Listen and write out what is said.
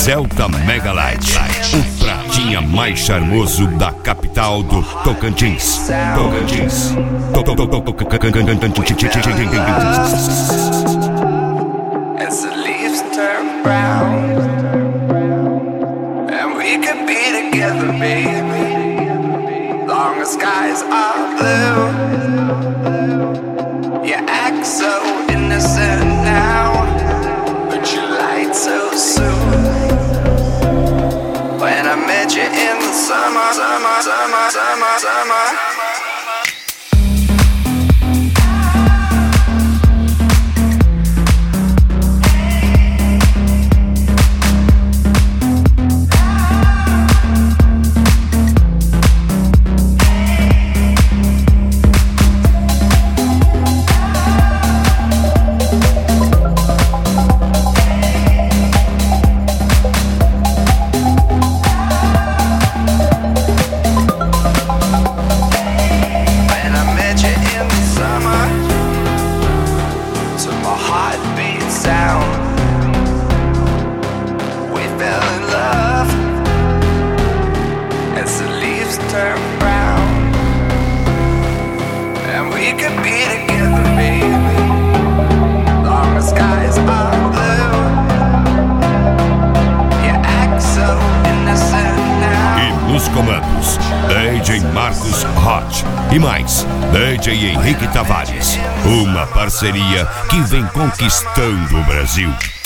Celta Mega Light, o pratinha mais charmoso da capital do Tocantins. As the leaves turn brown, and we could be together, baby, long as skies are blue. You act so innocent now, but you lied so soon. When I met you in the summer. Comandos, DJ Marcos Hot e mais DJ Henrique Tavares, uma parceria que vem conquistando o Brasil.